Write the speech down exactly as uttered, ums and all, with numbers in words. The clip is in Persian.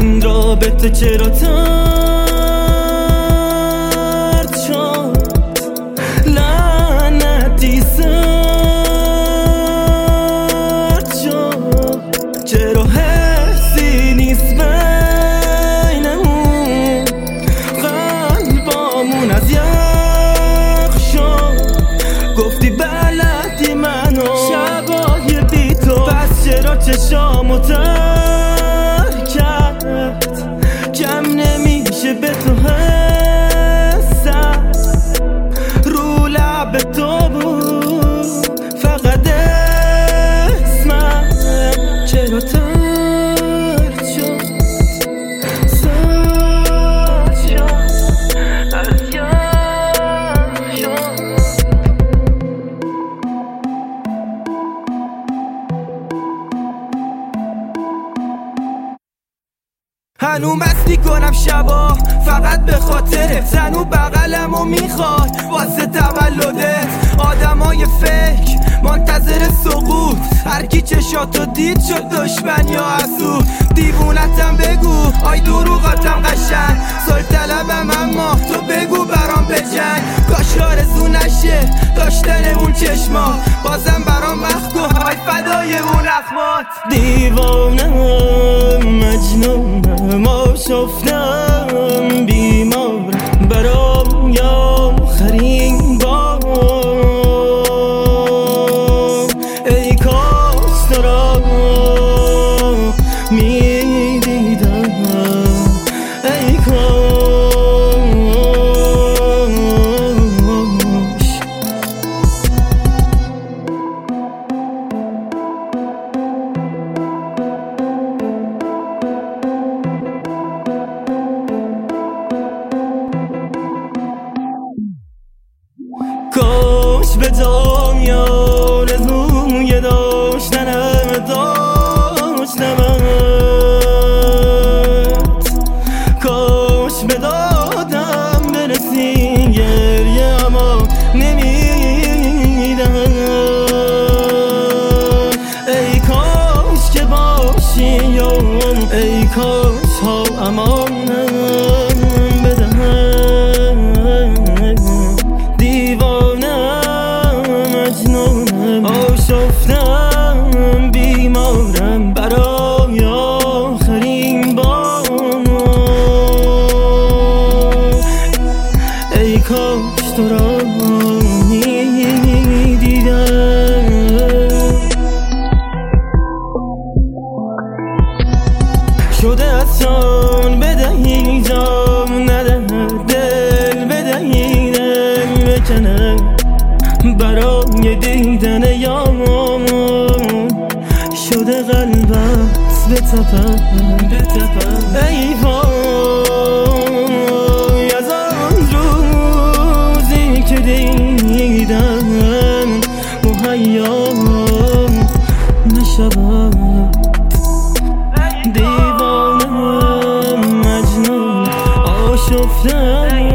این رابطه چرا ترد شد؟ لعنتی سرد شد. چرا حسی نیست بینمون؟ قلبامون از یخ شد. گفتی بلدی منو شبای بی تو، پس چرا چشامو تر کرد؟ کم نمیشه به تو حسم، رو لب تو بود فقط اسمم. چرا ترد شد؟ سرد شد از یخ شد. هنو مستی کنم شبا فقط به خاطرت، زنو بغلمو میخواد واسه تولدت. آدمای فکر منتظر سقوط، هرکی چشاتو دید شد دشمن یا حسود. دیوونتم بگو آی دروغاتم قشنگ، صلح طلبم اما تو بگو برام بجنگ. کاش آرزو نشه داشتن اون چشما، بازم برام مخکو های فدای اون اخمات. دیوانم مجنونم آشفتم بیمارم برام یا آخرین بار. ای کاش تو را میدیدم، ای کاش. کاش به دنیا آرزوی داشتنم داشتمت، کاش به دادم برسی گریه اما نمیدم. ای کاش که باشی ای کاش ها امانم آشفتم بیمارم برای آخرین بار. ای کاش تو را میدیدم. شده آسان بدهی جام ندهد دل، بدهی دل بکنه برای دیدن یامون. شده قلبت بتپم ای وای از آن روزی که دیدم مهیا نشود. دیوانم مجنون آشفتم